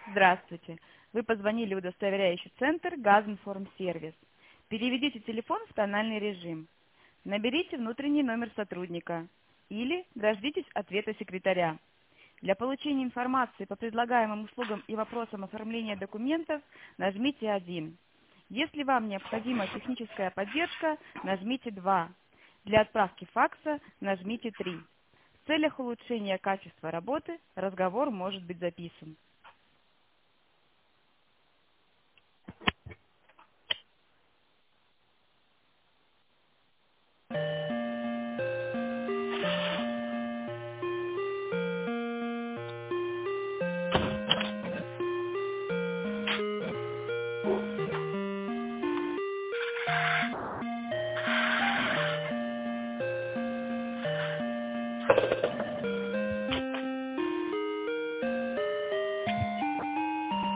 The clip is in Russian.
Здравствуйте. Вы позвонили в удостоверяющий центр Газинформсервис. Переведите телефон в тональный режим. Наберите внутренний номер сотрудника или дождитесь ответа секретаря. Для получения информации по предлагаемым услугам и вопросам оформления документов нажмите 1. Если вам необходима техническая поддержка, нажмите 2. Для отправки факса нажмите 3. В целях улучшения качества работы разговор может быть записан.